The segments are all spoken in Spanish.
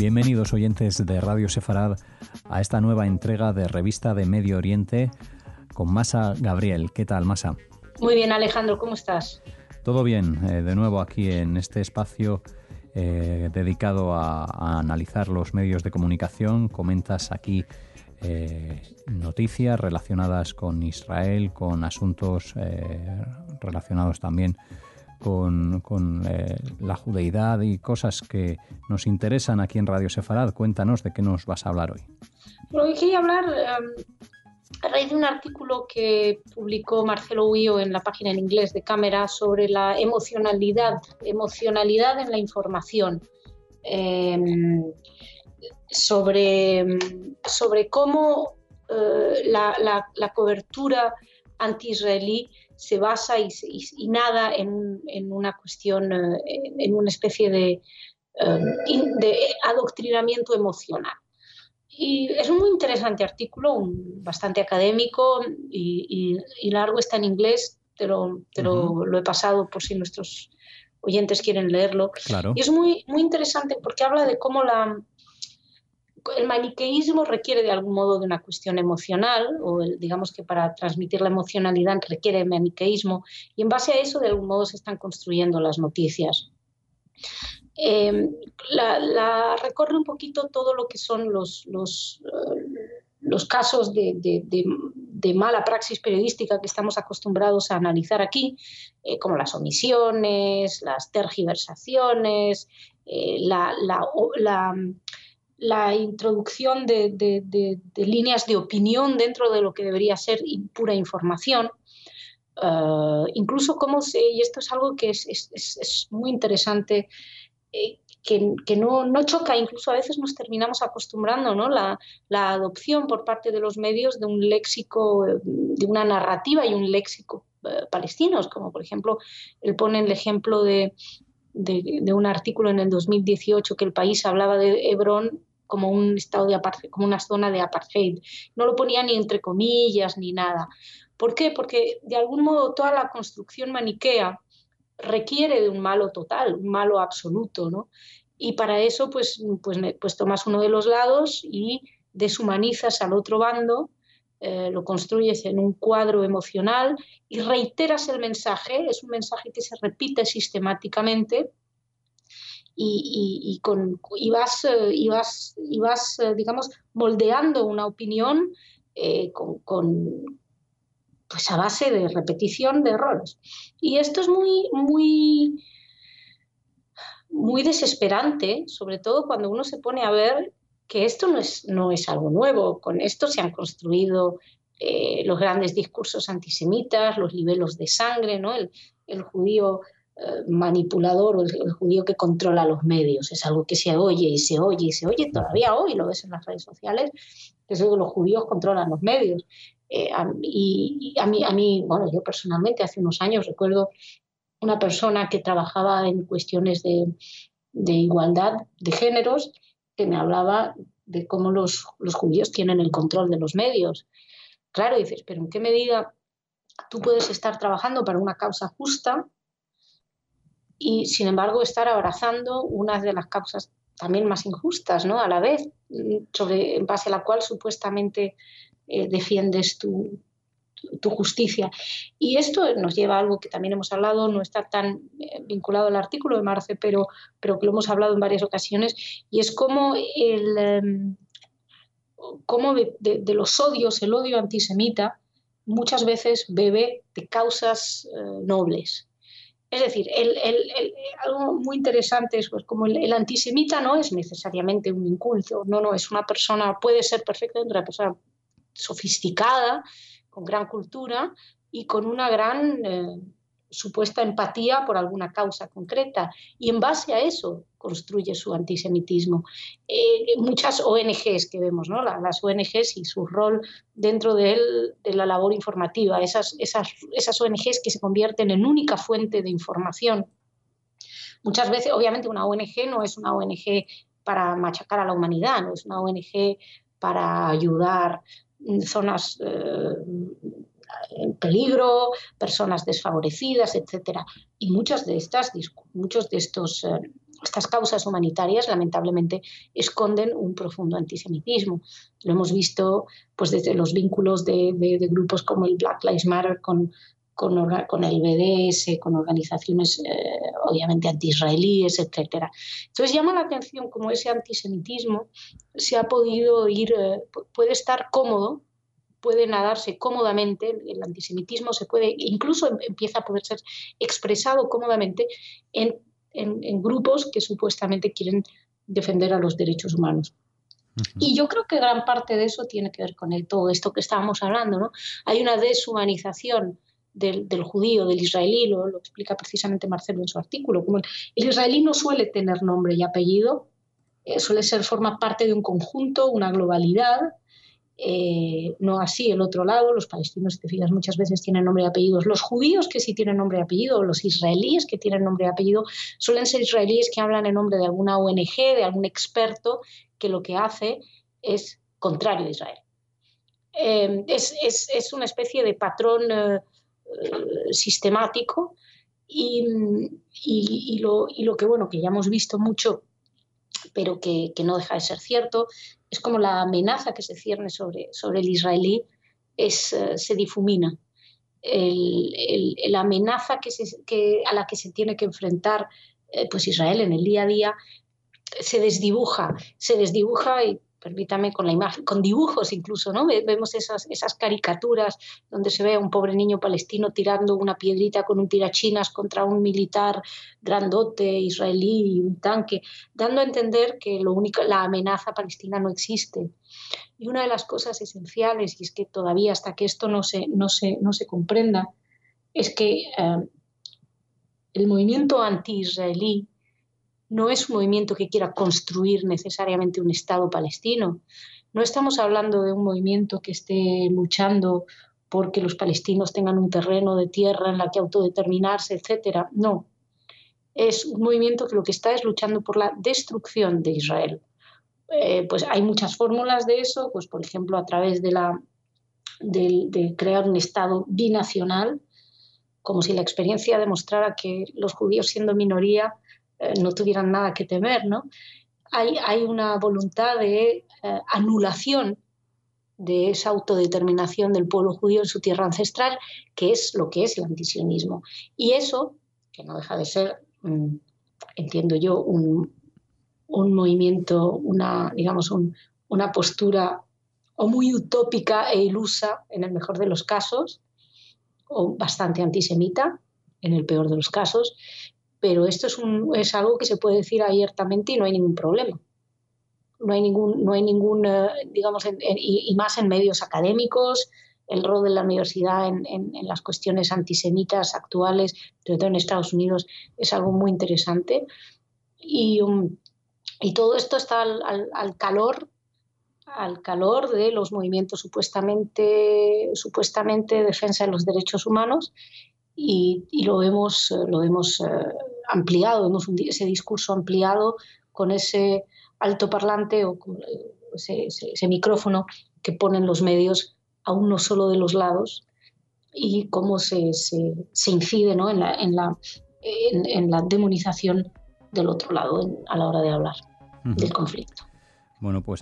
Bienvenidos oyentes de Radio Sefarad a esta nueva entrega de Revista de Medio Oriente con Masa Gabriel. ¿Qué tal, Masa? Muy bien, Alejandro, ¿cómo estás? Todo bien, de nuevo aquí en este espacio dedicado a analizar los medios de comunicación. Comentas aquí noticias relacionadas con Israel, con asuntos relacionados también con la judeidad y cosas que nos interesan aquí en Radio Sefarad. Cuéntanos de qué nos vas a hablar hoy. Hoy quería hablar a raíz de un artículo que publicó Marcelo Huillo en la página en inglés de Cámara sobre la emocionalidad en la información, sobre cómo la cobertura anti-israelí se basa y nada en una cuestión, en una especie de adoctrinamiento emocional. Y es un muy interesante artículo, bastante académico y largo, está en inglés, lo he pasado por si nuestros oyentes quieren leerlo. Claro. Y es muy, muy interesante porque habla de cómo el maniqueísmo requiere de algún modo de una cuestión emocional, o digamos que para transmitir la emocionalidad requiere maniqueísmo, y en base a eso de algún modo se están construyendo las noticias. Recorre un poquito todo lo que son los casos de mala praxis periodística que estamos acostumbrados a analizar aquí, como las omisiones, las tergiversaciones, la introducción de líneas de opinión dentro de lo que debería ser pura información. Incluso y esto es algo que es muy interesante, que no choca, incluso a veces nos terminamos acostumbrando, ¿no? La adopción por parte de los medios de un léxico, de una narrativa y un léxico palestinos, como por ejemplo, él pone el ejemplo de un artículo en el 2018 que El País hablaba de Hebrón como un estado de apartheid, como una zona de apartheid. No lo ponía ni entre comillas ni nada. ¿Por qué? Porque de algún modo toda la construcción maniquea requiere de un malo total, un malo absoluto, ¿no? Y para eso pues tomas uno de los lados y deshumanizas al otro bando, lo construyes en un cuadro emocional y reiteras el mensaje. Es un mensaje que se repite sistemáticamente y vas digamos, moldeando una opinión pues a base de repetición de errores. Y esto es muy, muy, muy desesperante, sobre todo cuando uno se pone a ver que esto no es algo nuevo. Con esto se han construido los grandes discursos antisemitas, los libelos de sangre, ¿no? El judío manipulador, o el judío que controla los medios. Es algo que se oye y se oye y se oye. Todavía hoy lo ves en las redes sociales, que los judíos controlan los medios. A mí, bueno, yo personalmente hace unos años recuerdo una persona que trabajaba en cuestiones de igualdad de géneros, que me hablaba de cómo los judíos tienen el control de los medios. Claro, dices, pero ¿en qué medida tú puedes estar trabajando para una causa justa y, sin embargo, estar abrazando una de las causas también más injustas, ¿no? A la vez, en base a la cual supuestamente defiendes tu justicia? Y esto nos lleva a algo que también hemos hablado, no está tan vinculado al artículo de Marce, pero que lo hemos hablado en varias ocasiones, y es cómo de los odios, el odio antisemita muchas veces bebe de causas nobles. Es decir, algo muy interesante es pues, como el antisemita no es necesariamente un inculto, no, es una persona, puede ser perfectamente una persona sofisticada, con gran cultura y con una gran supuesta empatía por alguna causa concreta, y en base a eso construye su antisemitismo. Muchas ONGs que vemos, ¿no? Las ONGs y su rol dentro de la labor informativa, esas ONGs que se convierten en única fuente de información. Muchas veces, obviamente, una ONG no es una ONG para machacar a la humanidad, no es una ONG para ayudar zonas en peligro, personas desfavorecidas, etcétera. Y muchos de estos estas causas humanitarias lamentablemente esconden un profundo antisemitismo. Lo hemos visto pues, desde los vínculos de grupos como el Black Lives Matter con el BDS, con organizaciones obviamente anti-israelíes, etc. Entonces llama la atención cómo ese antisemitismo se ha podido ir, puede estar cómodo, puede nadarse cómodamente, el antisemitismo se puede, incluso empieza a poder ser expresado cómodamente en grupos que supuestamente quieren defender a los derechos humanos. Y yo creo que gran parte de eso tiene que ver con todo esto que estábamos hablando, ¿no? Hay una deshumanización del judío, del israelí, lo explica precisamente Marcelo en su artículo, como el israelí no suele tener nombre y apellido, forma parte de un conjunto, una globalidad, no así el otro lado. Los palestinos, si te fijas, muchas veces tienen nombre y apellidos. Los judíos que sí tienen nombre y apellido, los israelíes que tienen nombre y apellido, suelen ser israelíes que hablan en nombre de alguna ONG, de algún experto que lo que hace es contrario a Israel. Es una especie de patrón sistemático y lo que, bueno, que ya hemos visto mucho, pero que no deja de ser cierto, es como la amenaza que se cierne sobre el israelí se difumina. La amenaza a la que se tiene que enfrentar pues Israel en el día a día se desdibuja y permítame con la imagen, con dibujos incluso, ¿no? Vemos esas caricaturas donde se ve a un pobre niño palestino tirando una piedrita con un tirachinas contra un militar grandote israelí y un tanque, dando a entender que la amenaza palestina no existe. Y una de las cosas esenciales, y es que todavía hasta que esto no se comprenda, es que el movimiento anti-israelí no es un movimiento que quiera construir necesariamente un Estado palestino. No estamos hablando de un movimiento que esté luchando porque los palestinos tengan un terreno de tierra en la que autodeterminarse, etc. No. Es un movimiento que lo que está es luchando por la destrucción de Israel. Pues hay muchas fórmulas de eso, pues por ejemplo a través de crear un Estado binacional, como si la experiencia demostrara que los judíos, siendo minoría, no tuvieran nada que temer, ¿no? Hay una voluntad de anulación de esa autodeterminación del pueblo judío en su tierra ancestral, que es lo que es el antisionismo. Y eso, que no deja de ser, entiendo yo, un movimiento, una postura o muy utópica e ilusa en el mejor de los casos, o bastante antisemita en el peor de los casos, pero esto es algo que se puede decir abiertamente y no hay ningún problema. No hay ningún y más en medios académicos, el rol de la universidad en las cuestiones antisemitas actuales, sobre todo en Estados Unidos, es algo muy interesante. Y todo esto está al calor de los movimientos supuestamente de defensa de los derechos humanos. Y lo hemos ampliado, vemos ese discurso ampliado con ese altoparlante o con ese micrófono que ponen los medios a uno solo de los lados, y cómo se incide, ¿no? en la demonización del otro lado a la hora de hablar del conflicto. Bueno, pues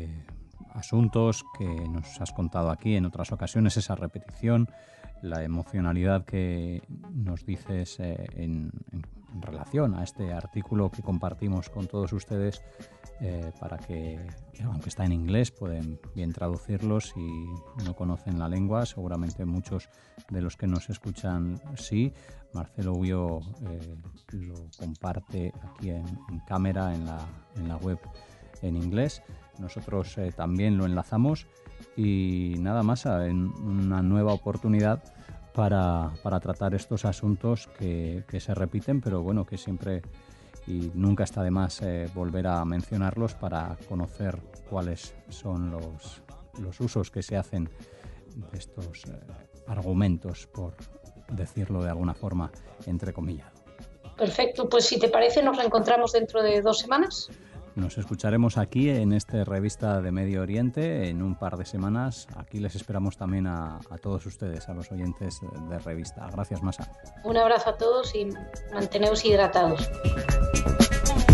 asuntos que nos has contado aquí en otras ocasiones, esa repetición, la emocionalidad que nos dices en relación a este artículo que compartimos con todos ustedes, para que, aunque está en inglés, pueden bien traducirlo si no conocen la lengua. Seguramente muchos de los que nos escuchan sí. Marcelo Ubio lo comparte aquí en cámara en la web en inglés. Nosotros también lo enlazamos, y nada más, en una nueva oportunidad para tratar estos asuntos que se repiten, pero bueno, que siempre y nunca está de más volver a mencionarlos para conocer cuáles son los usos que se hacen de estos argumentos, por decirlo de alguna forma, entrecomillado. Perfecto, pues si te parece nos reencontramos dentro de 2 semanas. Nos escucharemos aquí en esta revista de Medio Oriente en un par de semanas. Aquí les esperamos también a todos ustedes, a los oyentes de revista. Gracias, Masa. Un abrazo a todos y manteneos hidratados.